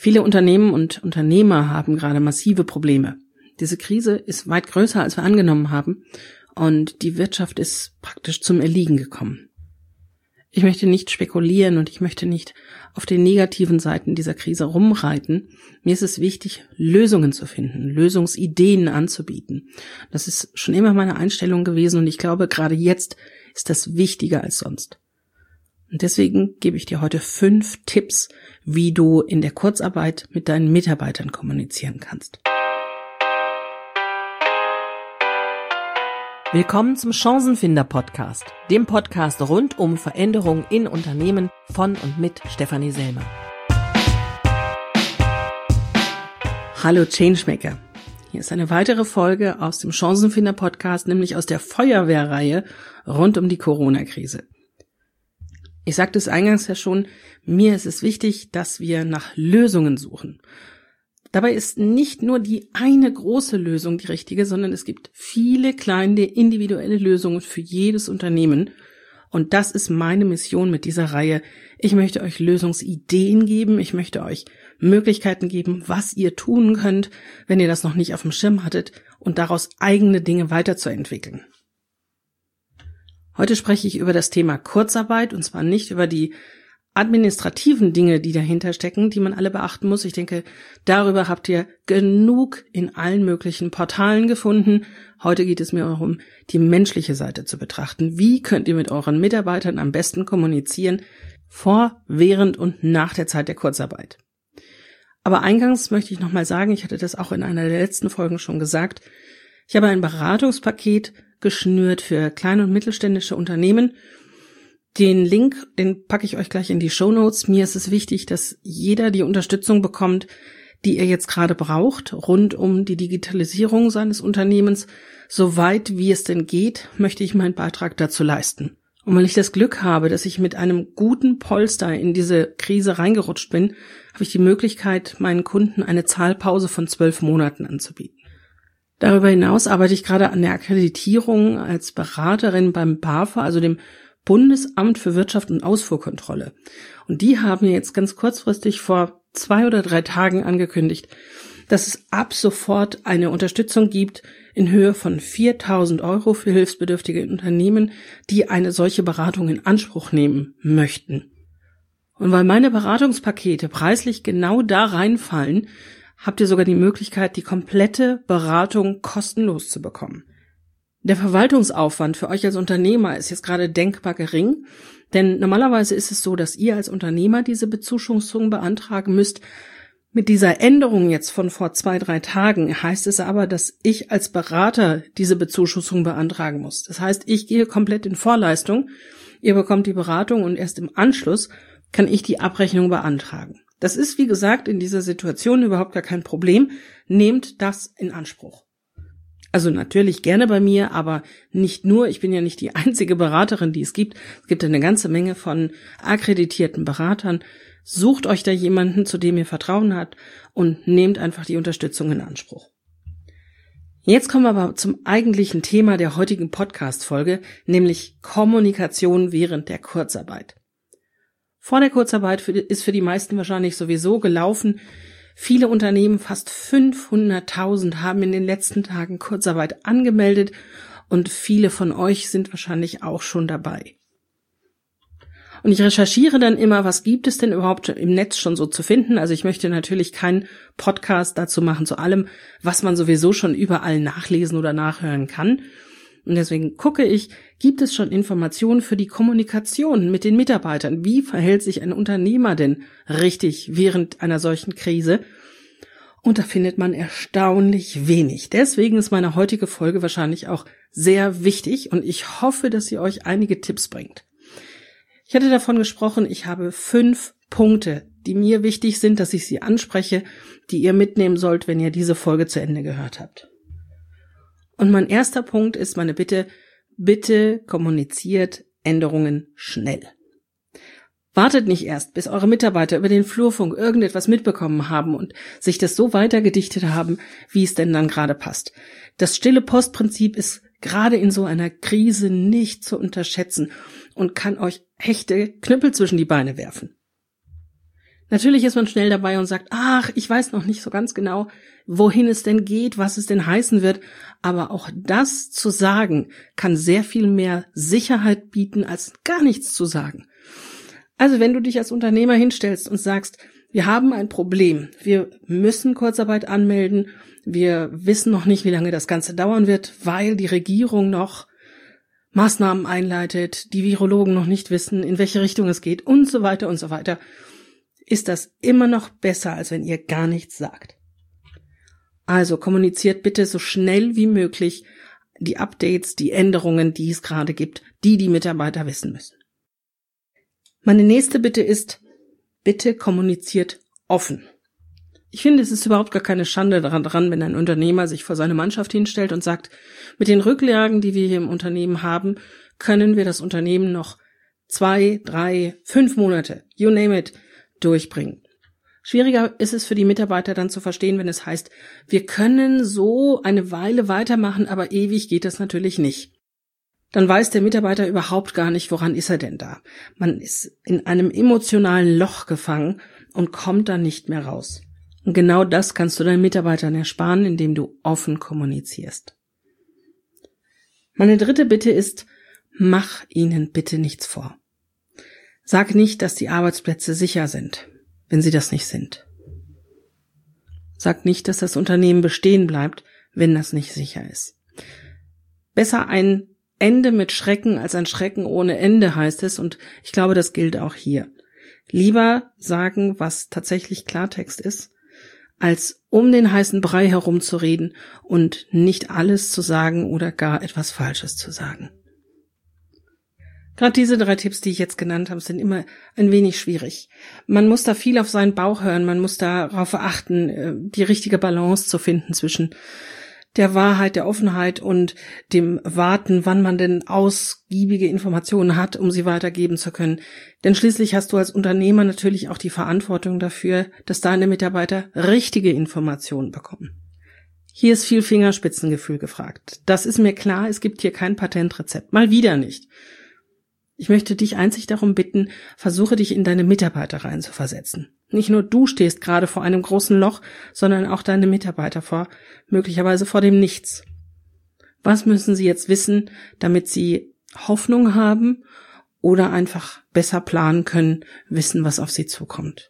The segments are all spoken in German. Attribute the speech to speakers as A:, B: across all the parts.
A: Viele Unternehmen und Unternehmer haben gerade massive Probleme. Diese Krise ist weit größer, als wir angenommen haben, und die Wirtschaft ist praktisch zum Erliegen gekommen. Ich möchte nicht spekulieren und ich möchte nicht auf den negativen Seiten dieser Krise rumreiten. Mir ist es wichtig, Lösungen zu finden, Lösungsideen anzubieten. Das ist schon immer meine Einstellung gewesen und ich glaube, gerade jetzt ist das wichtiger als sonst. Und deswegen gebe ich dir heute 5 Tipps, wie du in der Kurzarbeit mit deinen Mitarbeitern kommunizieren kannst.
B: Willkommen zum Chancenfinder-Podcast, dem Podcast rund um Veränderungen in Unternehmen von und mit Stefanie Selmer.
A: Hallo Changemaker, hier ist eine weitere Folge aus dem Chancenfinder-Podcast, nämlich aus der Feuerwehrreihe rund um die Corona-Krise. Ich sagte es eingangs ja schon, mir ist es wichtig, dass wir nach Lösungen suchen. Dabei ist nicht nur die eine große Lösung die richtige, sondern es gibt viele kleine individuelle Lösungen für jedes Unternehmen. Und das ist meine Mission mit dieser Reihe. Ich möchte euch Lösungsideen geben, ich möchte euch Möglichkeiten geben, was ihr tun könnt, wenn ihr das noch nicht auf dem Schirm hattet, und daraus eigene Dinge weiterzuentwickeln. Heute spreche ich über das Thema Kurzarbeit, und zwar nicht über die administrativen Dinge, die dahinter stecken, die man alle beachten muss. Ich denke, darüber habt ihr genug in allen möglichen Portalen gefunden. Heute geht es mir darum, die menschliche Seite zu betrachten. Wie könnt ihr mit euren Mitarbeitern am besten kommunizieren, vor, während und nach der Zeit der Kurzarbeit? Aber eingangs möchte ich nochmal sagen, ich hatte das auch in einer der letzten Folgen schon gesagt, ich habe ein Beratungspaket geschnürt für kleine und mittelständische Unternehmen. Den Link, den packe ich euch gleich in die Shownotes. Mir ist es wichtig, dass jeder die Unterstützung bekommt, die er jetzt gerade braucht, rund um die Digitalisierung seines Unternehmens. Soweit wie es denn geht, möchte ich meinen Beitrag dazu leisten. Und weil ich das Glück habe, dass ich mit einem guten Polster in diese Krise reingerutscht bin, habe ich die Möglichkeit, meinen Kunden eine Zahlpause von 12 Monaten anzubieten. Darüber hinaus arbeite ich gerade an der Akkreditierung als Beraterin beim BAFA, also dem Bundesamt für Wirtschaft und Ausfuhrkontrolle. Und die haben jetzt ganz kurzfristig vor 2 oder 3 Tagen angekündigt, dass es ab sofort eine Unterstützung gibt in Höhe von 4.000 € für hilfsbedürftige Unternehmen, die eine solche Beratung in Anspruch nehmen möchten. Und weil meine Beratungspakete preislich genau da reinfallen, habt ihr sogar die Möglichkeit, die komplette Beratung kostenlos zu bekommen. Der Verwaltungsaufwand für euch als Unternehmer ist jetzt gerade denkbar gering, denn normalerweise ist es so, dass ihr als Unternehmer diese Bezuschussung beantragen müsst. Mit dieser Änderung jetzt von vor 2-3 Tagen heißt es aber, dass ich als Berater diese Bezuschussung beantragen muss. Das heißt, ich gehe komplett in Vorleistung, ihr bekommt die Beratung und erst im Anschluss kann ich die Abrechnung beantragen. Das ist, wie gesagt, in dieser Situation überhaupt gar kein Problem. Nehmt das in Anspruch. Also natürlich gerne bei mir, aber nicht nur. Ich bin ja nicht die einzige Beraterin, die es gibt. Es gibt eine ganze Menge von akkreditierten Beratern. Sucht euch da jemanden, zu dem ihr Vertrauen habt, und nehmt einfach die Unterstützung in Anspruch. Jetzt kommen wir aber zum eigentlichen Thema der heutigen Podcast-Folge, nämlich Kommunikation während der Kurzarbeit. Vor der Kurzarbeit ist für die meisten wahrscheinlich sowieso gelaufen. Viele Unternehmen, fast 500.000, haben in den letzten Tagen Kurzarbeit angemeldet und viele von euch sind wahrscheinlich auch schon dabei. Und ich recherchiere dann immer, was gibt es denn überhaupt im Netz schon so zu finden. Also ich möchte natürlich keinen Podcast dazu machen zu allem, was man sowieso schon überall nachlesen oder nachhören kann. Und deswegen gucke ich, gibt es schon Informationen für die Kommunikation mit den Mitarbeitern? Wie verhält sich ein Unternehmer denn richtig während einer solchen Krise? Und da findet man erstaunlich wenig. Deswegen ist meine heutige Folge wahrscheinlich auch sehr wichtig und ich hoffe, dass sie euch einige Tipps bringt. Ich hatte davon gesprochen, ich habe 5 Punkte, die mir wichtig sind, dass ich sie anspreche, die ihr mitnehmen sollt, wenn ihr diese Folge zu Ende gehört habt. Und mein erster Punkt ist meine Bitte, bitte kommuniziert Änderungen schnell. Wartet nicht erst, bis eure Mitarbeiter über den Flurfunk irgendetwas mitbekommen haben und sich das so weitergedichtet haben, wie es denn dann gerade passt. Das stille Postprinzip ist gerade in so einer Krise nicht zu unterschätzen und kann euch echte Knüppel zwischen die Beine werfen. Natürlich ist man schnell dabei und sagt, ach, ich weiß noch nicht so ganz genau, wohin es denn geht, was es denn heißen wird. Aber auch das zu sagen, kann sehr viel mehr Sicherheit bieten, als gar nichts zu sagen. Also wenn du dich als Unternehmer hinstellst und sagst, wir haben ein Problem, wir müssen Kurzarbeit anmelden, wir wissen noch nicht, wie lange das Ganze dauern wird, weil die Regierung noch Maßnahmen einleitet, die Virologen noch nicht wissen, in welche Richtung es geht und so weiter, ist das immer noch besser, als wenn ihr gar nichts sagt. Also kommuniziert bitte so schnell wie möglich die Updates, die Änderungen, die es gerade gibt, die Mitarbeiter wissen müssen. Meine nächste Bitte ist, bitte kommuniziert offen. Ich finde, es ist überhaupt gar keine Schande daran, wenn ein Unternehmer sich vor seine Mannschaft hinstellt und sagt, mit den Rücklagen, die wir hier im Unternehmen haben, können wir das Unternehmen noch 2, 3, 5 Monate, you name it, durchbringen. Schwieriger ist es für die Mitarbeiter dann zu verstehen, wenn es heißt, wir können so eine Weile weitermachen, aber ewig geht das natürlich nicht. Dann weiß der Mitarbeiter überhaupt gar nicht, woran ist er denn da. Man ist in einem emotionalen Loch gefangen und kommt dann nicht mehr raus. Und genau das kannst du deinen Mitarbeitern ersparen, indem du offen kommunizierst. Meine dritte Bitte ist, mach ihnen bitte nichts vor. Sag nicht, dass die Arbeitsplätze sicher sind, wenn sie das nicht sind. Sag nicht, dass das Unternehmen bestehen bleibt, wenn das nicht sicher ist. Besser ein Ende mit Schrecken als ein Schrecken ohne Ende, heißt es, und ich glaube, das gilt auch hier. Lieber sagen, was tatsächlich Klartext ist, als um den heißen Brei herumzureden und nicht alles zu sagen oder gar etwas Falsches zu sagen. Gerade diese 3 Tipps, die ich jetzt genannt habe, sind immer ein wenig schwierig. Man muss da viel auf seinen Bauch hören, man muss darauf achten, die richtige Balance zu finden zwischen der Wahrheit, der Offenheit und dem Warten, wann man denn ausgiebige Informationen hat, um sie weitergeben zu können. Denn schließlich hast du als Unternehmer natürlich auch die Verantwortung dafür, dass deine Mitarbeiter richtige Informationen bekommen. Hier ist viel Fingerspitzengefühl gefragt. Das ist mir klar, es gibt hier kein Patentrezept. Mal wieder nicht. Ich möchte dich einzig darum bitten, versuche dich in deine Mitarbeiter reinzuversetzen. Nicht nur du stehst gerade vor einem großen Loch, sondern auch deine Mitarbeiter möglicherweise vor dem Nichts. Was müssen sie jetzt wissen, damit sie Hoffnung haben oder einfach besser planen können, wissen, was auf sie zukommt?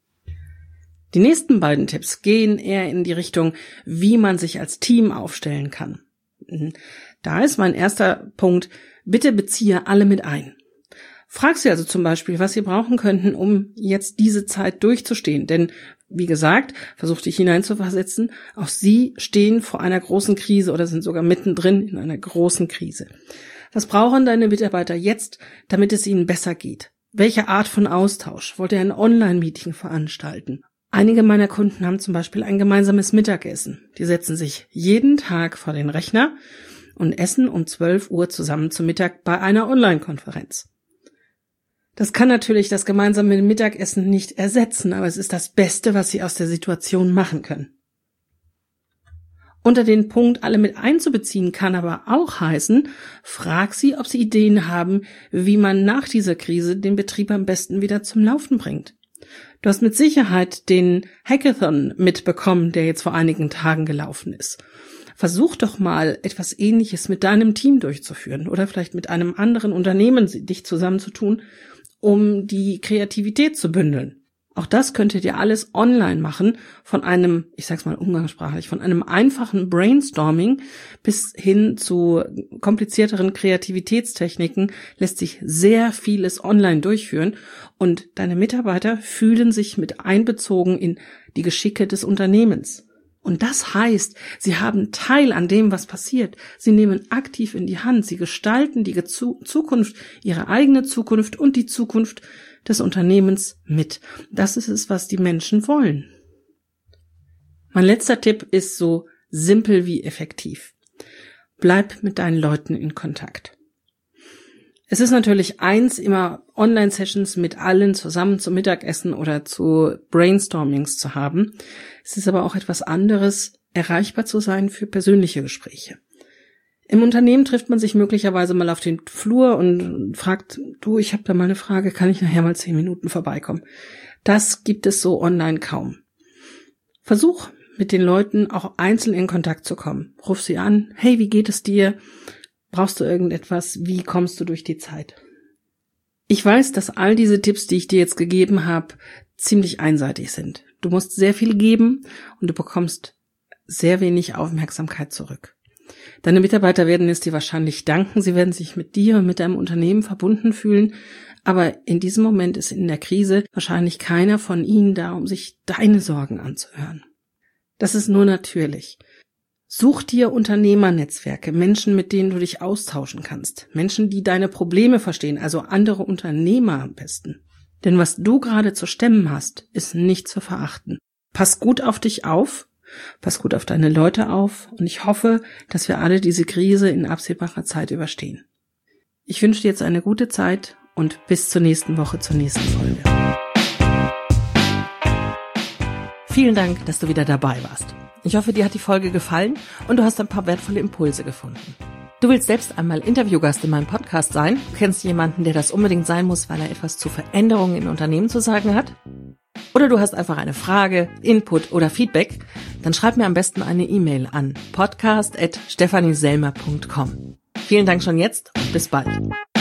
A: Die nächsten beiden Tipps gehen eher in die Richtung, wie man sich als Team aufstellen kann. Da ist mein erster Punkt, bitte beziehe alle mit ein. Frag sie also zum Beispiel, was sie brauchen könnten, um jetzt diese Zeit durchzustehen. Denn, wie gesagt, versuch dich hineinzuversetzen, auch sie stehen vor einer großen Krise oder sind sogar mittendrin in einer großen Krise. Was brauchen deine Mitarbeiter jetzt, damit es ihnen besser geht? Welche Art von Austausch? Wollt ihr ein Online-Meeting veranstalten? Einige meiner Kunden haben zum Beispiel ein gemeinsames Mittagessen. Die setzen sich jeden Tag vor den Rechner und essen um 12 Uhr zusammen zu Mittag bei einer Online-Konferenz. Das kann natürlich das gemeinsame Mittagessen nicht ersetzen, aber es ist das Beste, was sie aus der Situation machen können. Unter den Punkt, alle mit einzubeziehen, kann aber auch heißen, frag sie, ob sie Ideen haben, wie man nach dieser Krise den Betrieb am besten wieder zum Laufen bringt. Du hast mit Sicherheit den Hackathon mitbekommen, der jetzt vor einigen Tagen gelaufen ist. Versuch doch mal, etwas Ähnliches mit deinem Team durchzuführen oder vielleicht mit einem anderen Unternehmen dich zusammenzutun, um die Kreativität zu bündeln. Auch das könntet ihr alles online machen, von einem, ich sag's mal umgangssprachlich, von einem einfachen Brainstorming bis hin zu komplizierteren Kreativitätstechniken lässt sich sehr vieles online durchführen und deine Mitarbeiter fühlen sich mit einbezogen in die Geschicke des Unternehmens. Und das heißt, sie haben Teil an dem, was passiert. Sie nehmen aktiv in die Hand, sie gestalten die Zukunft, ihre eigene Zukunft und die Zukunft des Unternehmens mit. Das ist es, was die Menschen wollen. Mein letzter Tipp ist so simpel wie effektiv. Bleib mit deinen Leuten in Kontakt. Es ist natürlich immer Online-Sessions mit allen zusammen zum Mittagessen oder zu Brainstormings zu haben. Es ist aber auch etwas anderes, erreichbar zu sein für persönliche Gespräche. Im Unternehmen trifft man sich möglicherweise mal auf den Flur und fragt, du, ich habe da mal eine Frage, kann ich nachher mal 10 Minuten vorbeikommen? Das gibt es so online kaum. Versuch, mit den Leuten auch einzeln in Kontakt zu kommen. Ruf sie an, hey, wie geht es dir? Brauchst du irgendetwas? Wie kommst du durch die Zeit? Ich weiß, dass all diese Tipps, die ich dir jetzt gegeben habe, ziemlich einseitig sind. Du musst sehr viel geben und du bekommst sehr wenig Aufmerksamkeit zurück. Deine Mitarbeiter werden es dir wahrscheinlich danken, sie werden sich mit dir und mit deinem Unternehmen verbunden fühlen, aber in diesem Moment ist in der Krise wahrscheinlich keiner von ihnen da, um sich deine Sorgen anzuhören. Das ist nur natürlich. Such dir Unternehmernetzwerke, Menschen, mit denen du dich austauschen kannst, Menschen, die deine Probleme verstehen, also andere Unternehmer am besten. Denn was du gerade zu stemmen hast, ist nicht zu verachten. Pass gut auf dich auf, pass gut auf deine Leute auf und ich hoffe, dass wir alle diese Krise in absehbarer Zeit überstehen. Ich wünsche dir jetzt eine gute Zeit und bis zur nächsten Woche, zur nächsten Folge.
B: Vielen Dank, dass du wieder dabei warst. Ich hoffe, dir hat die Folge gefallen und du hast ein paar wertvolle Impulse gefunden. Du willst selbst einmal Interviewgast in meinem Podcast sein? Du kennst jemanden, der das unbedingt sein muss, weil er etwas zu Veränderungen in Unternehmen zu sagen hat? Oder du hast einfach eine Frage, Input oder Feedback? Dann schreib mir am besten eine E-Mail an podcast@stephanieselmer.com. Vielen Dank schon jetzt und bis bald.